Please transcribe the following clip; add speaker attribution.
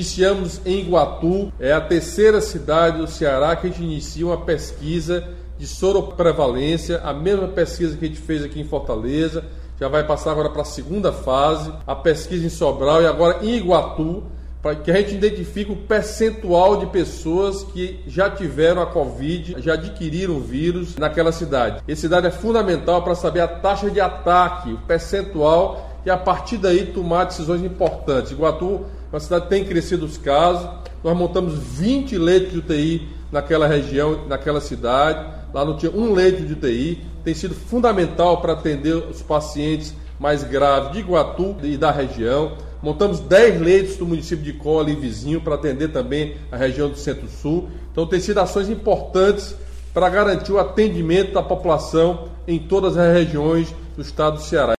Speaker 1: Iniciamos em Iguatu, é a terceira cidade do Ceará que a gente inicia uma pesquisa de soroprevalência, a mesma pesquisa que a gente fez aqui em Fortaleza, já vai passar agora para a segunda fase, a pesquisa em Sobral e agora em Iguatu, para que a gente identifique o percentual de pessoas que já tiveram a Covid, já adquiriram o vírus naquela cidade. Esse dado é fundamental para saber a taxa de ataque, o percentual, e a partir daí tomar decisões importantes. Iguatu é uma cidade que tem crescido os casos, nós montamos 20 leitos de UTI naquela região, naquela cidade, lá não tinha um leito de UTI, tem sido fundamental para atender os pacientes mais graves de Iguatu e da região. Montamos 10 leitos do município de Cola e vizinho para atender também a região do Centro-Sul. Então tem sido ações importantes para garantir o atendimento da população em todas as regiões do estado do Ceará.